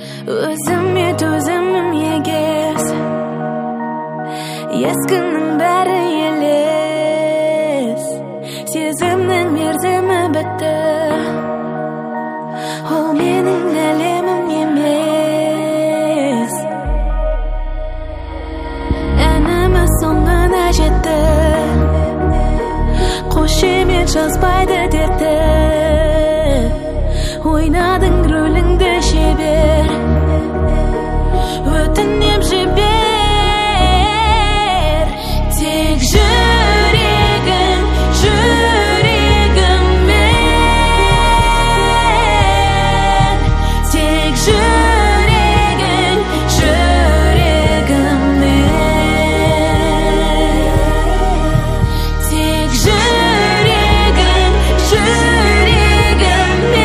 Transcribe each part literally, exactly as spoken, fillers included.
Өзіме төзімім егес, ескінің бәрі елес. Сезімнің мерзімі бітті, ол менің әлемім емес. Әніміз соңына жетті, қошемет жазбайды дерті. Ойнадың рөліңді шебер, өтінем жібер. Тек жүрегің, жүрегіммен. Тек жүрегің, жүрегіммен. Тек жүрегің, жүрегіммен.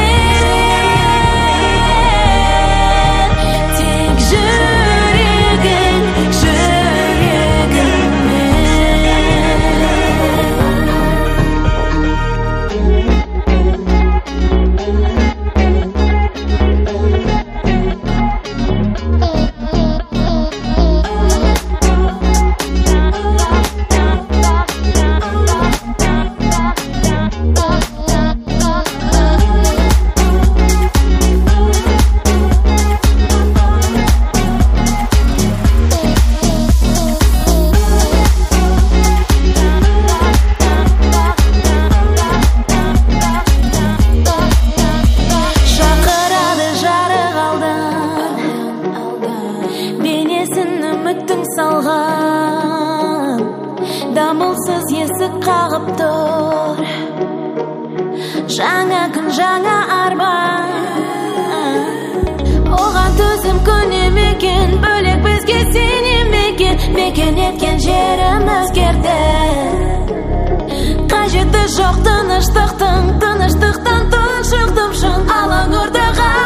Үміттің салған, дамылсыз есік қағып тұр. Жаңа күн, жаңа арман, оған төзім көне мекен, бөлек бізге сене мекен. Мекен еткен жерім өзгерді, қажеті жоқ тыныштықтың, тыныштықтан тұншықтым шын алаң ұрдыға.